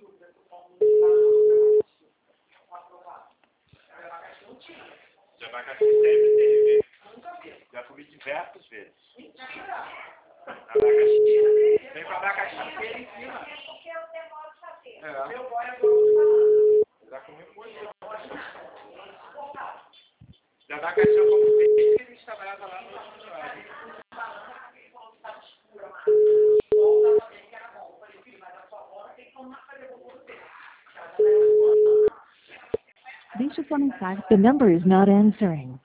De abacaxi sempre teve. Já comi diversas vezes. Abacaxi. Vem com abacaxi inteiro em cima. Já comi muito. De abacaxi eu como desde que a gente trabalhava lá no Deixe sua mensagem. The number is not answering.